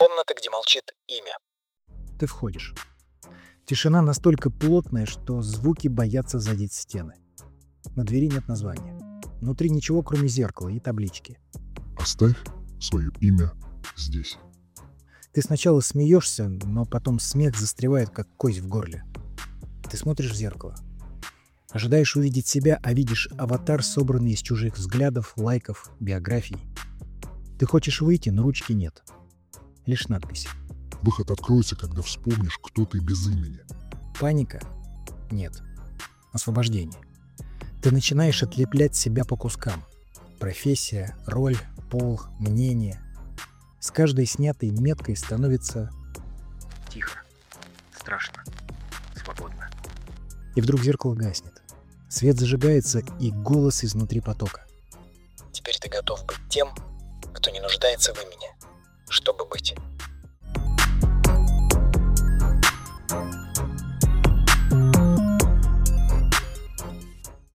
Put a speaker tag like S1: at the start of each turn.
S1: Комната, где молчит имя.
S2: Ты входишь. Тишина настолько плотная, что звуки боятся задеть стены. На двери нет названия. Внутри ничего, кроме зеркала и таблички.
S3: Оставь свое имя здесь.
S2: Ты сначала смеешься, но потом смех застревает, как кость в горле. Ты смотришь в зеркало. Ожидаешь увидеть себя, а видишь аватар, собранный из чужих взглядов, лайков, биографий. Ты хочешь выйти, но ручки нет. Лишь надпись.
S3: Выход откроется, когда вспомнишь, кто ты без имени.
S2: Паника? Нет. Освобождение. Ты начинаешь отлеплять себя по кускам. Профессия, роль, пол, мнение. С каждой снятой меткой становится тихо, страшно, свободно. И вдруг зеркало гаснет. Свет зажигается, и голос изнутри потока.
S1: Теперь ты готов быть тем, кто не нуждается в имени, чтобы быть.